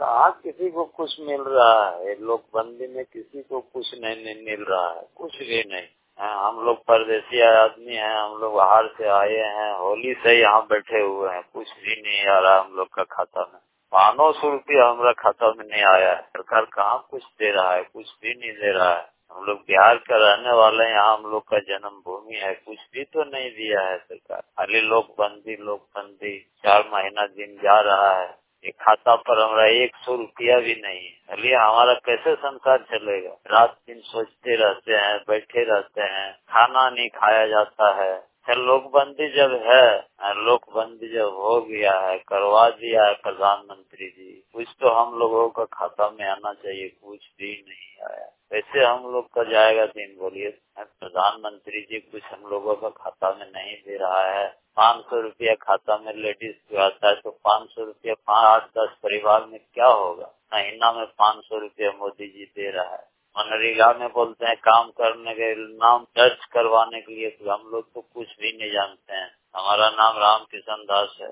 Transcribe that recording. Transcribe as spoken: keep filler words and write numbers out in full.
कहाँ किसी को कुछ मिल रहा है, लोकबंदी में किसी को कुछ नहीं, नहीं मिल रहा है, कुछ भी नहीं। हम लोग परदेसी आदमी हैं, हम लोग बाहर से आए हैं, होली से यहाँ बैठे हुए हैं, कुछ भी नहीं आ रहा हम लोग का खाता में। पाँच सौ रुपया हमारा खाता में नहीं आया है। सरकार कहाँ कुछ दे रहा है, कुछ भी नहीं दे रहा है। हम लोग बिहार का रहने वाले हैं, यहाँ हम लोग का जन्म भूमि है, कुछ भी तो नहीं दिया है सरकार। खाली लोकबंदी लोकबंदी चार महीना दिन जा रहा है, ये खाता पर हमारा एक सौ रुपया भी नहीं है। चलिए हमारा कैसे संसार चलेगा? रात दिन सोचते रहते हैं, बैठे रहते हैं, खाना नहीं खाया जाता है। लोकबंदी जब है, लोकबंदी जब हो गया है, करवा दिया है प्रधानमंत्री जी, कुछ तो हम लोगों का खाता में आना चाहिए, कुछ भी नहीं आया। वैसे हम लोग का जाएगा दिन, बोलिए? प्रधानमंत्री जी कुछ हम लोगों का खाता में नहीं दे रहा है। पाँच सौ रुपया खाता में लेडीज को आता है, तो पाँच सौ रुपया पाँच आठ दस परिवार में क्या होगा? महीना में पाँच सौ रुपया मोदी जी दे रहा है। मनरेगा में बोलते हैं काम करने के नाम दर्ज करवाने के लिए, तो हम लोग तो कुछ भी नहीं जानते हैं। हमारा नाम राम किशन दास है।